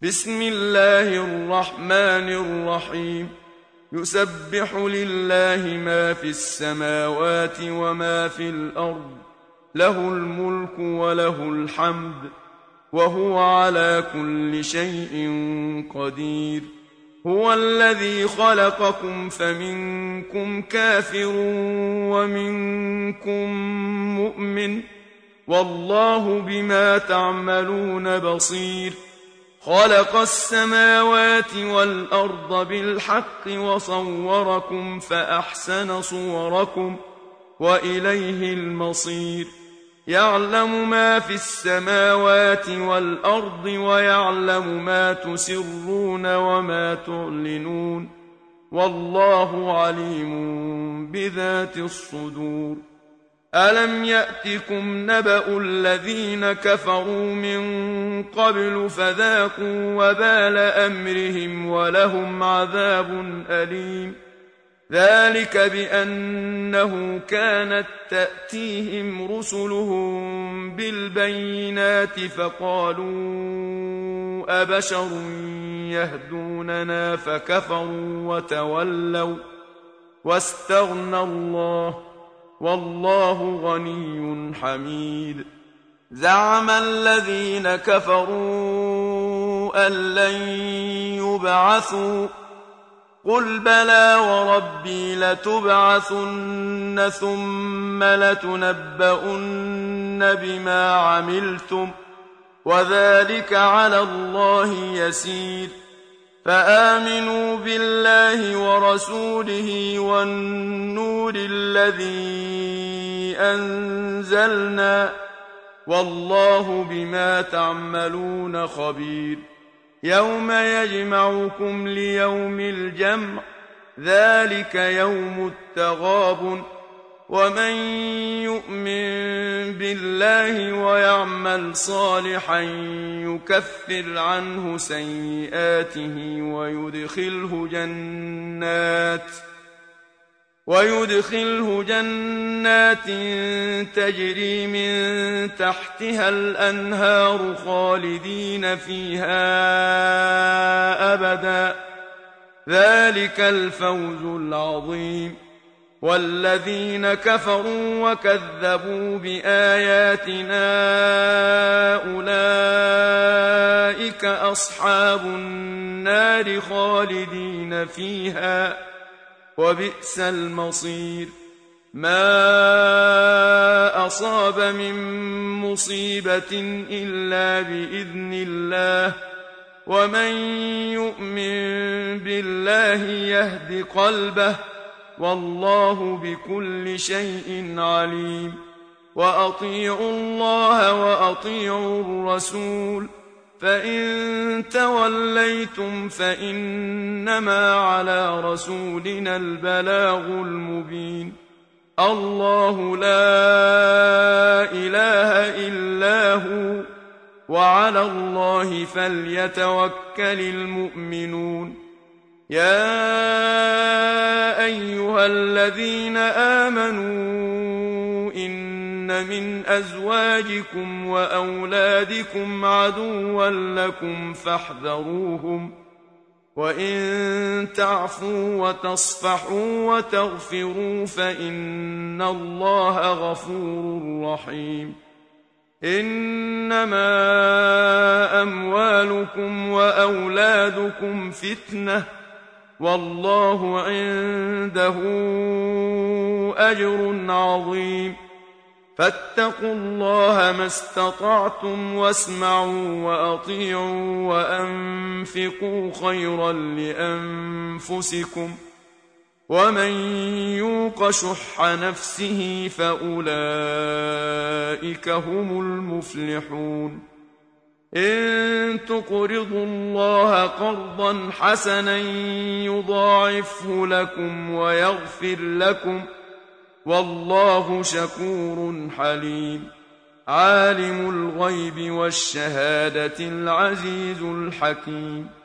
بسم الله الرحمن الرحيم. يسبح لله ما في السماوات وما في الأرض، له الملك وله الحمد، وهو على كل شيء قدير. هو الذي خلقكم فمنكم كافر ومنكم مؤمن، والله بما تعملون بصير. خلق السماوات والأرض بالحق وصوركم فأحسن صوركم وإليه المصير. يعلم ما في السماوات والأرض ويعلم ما تسرون وما تعلنون، والله عليم بذات الصدور. ألم يأتكم نبأ الذين كفروا من قبل فذاقوا وبال أمرهم ولهم عذاب أليم. ذلك بأنه كانت تأتيهم رسلهم بالبينات فقالوا أبشر يهدوننا فكفروا وتولوا واستغنى الله، والله غني حميد. زعم الذين كفروا أن لن يبعثوا، قل بلى وربي لتبعثن ثم لتنبؤن بما عملتم، وذلك على الله يسير. فآمنوا بالله ورسوله والنور الذي أنزلنا، والله بما تعملون خبير. يوم يجمعكم ليوم الجمع، ذلك يوم التغابن. ومن يؤمن بالله ويعمل صالحا يكفر عنه سيئاته ويدخله جنات تجري من تحتها الأنهار خالدين فيها أبدا، ذلك الفوز العظيم. والذين كفروا وكذبوا بآياتنا أولئك أصحاب النار خالدين فيها، وبئس المصير. ما أصاب من مصيبة إلا بإذن الله، ومن يؤمن بالله يهد قلبه، والله بكل شيء عليم. وأطيعوا الله وأطيعوا الرسول، فإن توليتم فإنما على رسولنا البلاغ المبين. الله لا إله إلا هو، وعلى الله فليتوكل المؤمنون. يا أيها الذين آمنوا إن من أزواجكم وأولادكم عدوا لكم فاحذروهم، وإن تعفوا وتصفحوا وتغفروا فإن الله غفور رحيم. إنما أموالكم وأولادكم فتنة، والله عنده أجر عظيم. فاتقوا الله ما استطعتم واسمعوا وأطيعوا وأنفقوا خيرا لأنفسكم، ومن يوق شح نفسه فأولئك هم المفلحون. إن تقرضوا الله قرضا حسنا يضاعفه لكم ويغفر لكم، والله شكور حليم. عالم الغيب والشهادة العزيز الحكيم.